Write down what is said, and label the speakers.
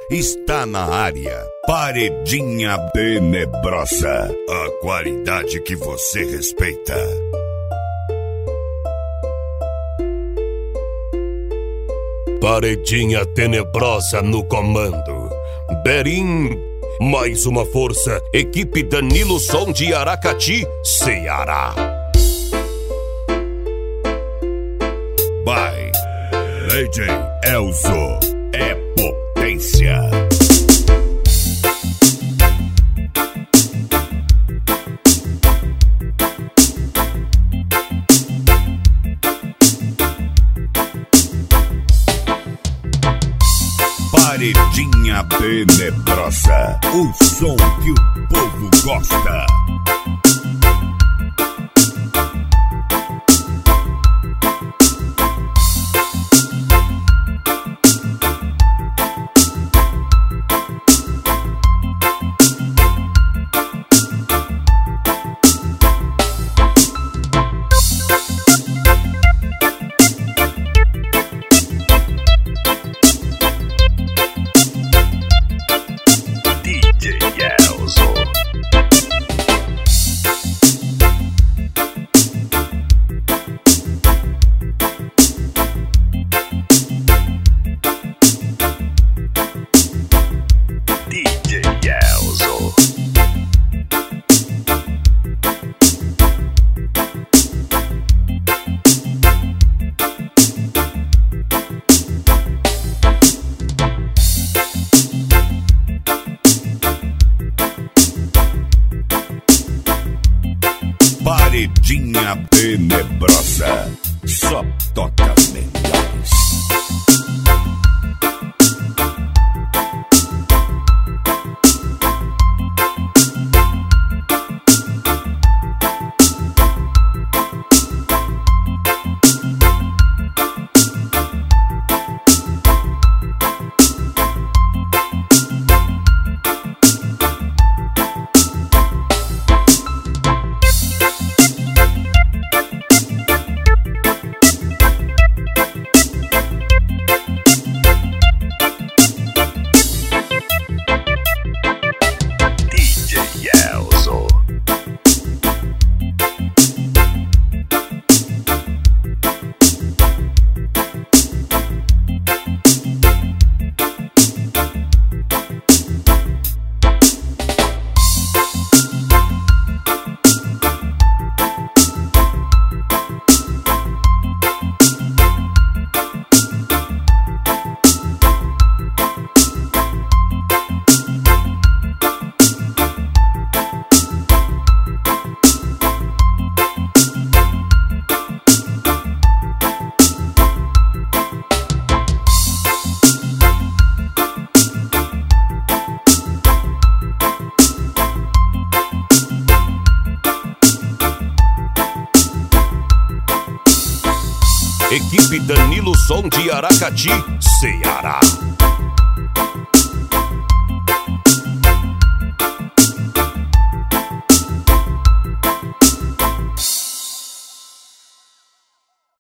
Speaker 1: está na área. Paredinha Tenebrosa, a qualidade que você respeita.
Speaker 2: Paredinha Tenebrosa no comando. Berim, mais uma força. Equipe Danilo Som de Aracati, Ceará.
Speaker 1: By DJ Elzo, é potência. Paredinha Tenebrosa, o som que o povo gosta. Paredinha Tenebrosa, só toca melhores.
Speaker 2: Equipe Danilo Som de Aracati, Ceará.